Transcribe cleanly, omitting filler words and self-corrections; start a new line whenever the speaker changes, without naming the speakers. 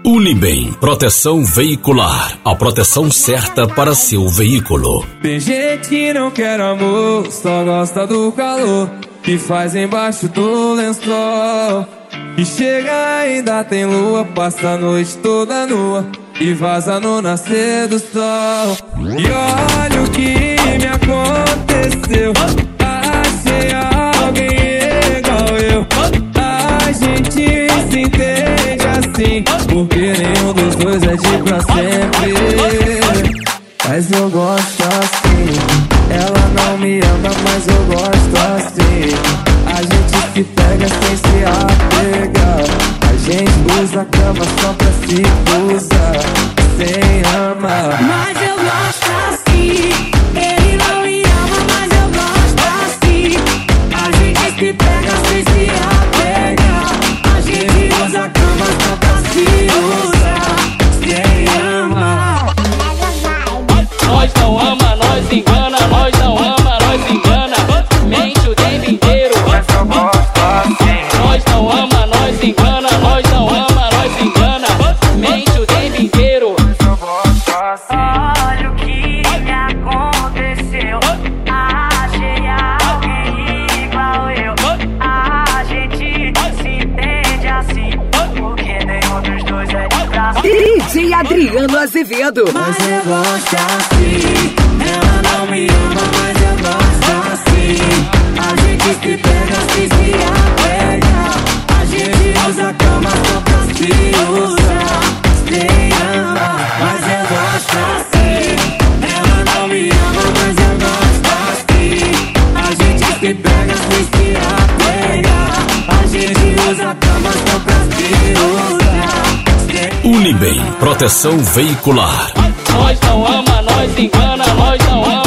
Unibem, proteção veicular, a proteção certa para seu veículo.
Tem gente que não quer amor, só gosta do calor que faz embaixo do lençol. E chega ainda tem lua, passa a noite toda nua e vaza no nascer do sol. E olha o que me aconteceu, achei alguém igual eu. A gente se entende assim, porque nenhum dos dois é de pra sempre. Mas eu gosto assim, ela não me ama, mas eu gosto assim. A gente se pega sem se apegar, a gente usa a cama só pra se usar, sem amar.
Mas eu gosto assim, ele não me ama, mas eu gosto assim. A gente se pega sem se apegar, a gente usa a cama só pra se usar, sem amar.
Nós não ama, nós engana, nós não ama, nós engana. Mente o tempo inteiro.
Mas eu gosto assim.
Nós não ama, nós engana, nós não ama, nós engana. Mente o tempo inteiro.
Mas eu gosto assim.
Olha o que me aconteceu, achei alguém igual eu. A gente se entende assim, porque nenhum dos dois é de braço.
DJ Adriano Azevedo.
Mas eu gosto assim, ela não me ama, mas eu gosto assim. A gente se pega sem se apegar, a gente usa a cama só pra se usar, sem amar. Mas eu gosto assim, ela não me ama, mas eu gosto assim. A gente se pega sem se apegar, a gente usa a cama só pra se usar, sem
Unibem, proteção veicular.
Nós não ama, nós engana, nós não ama.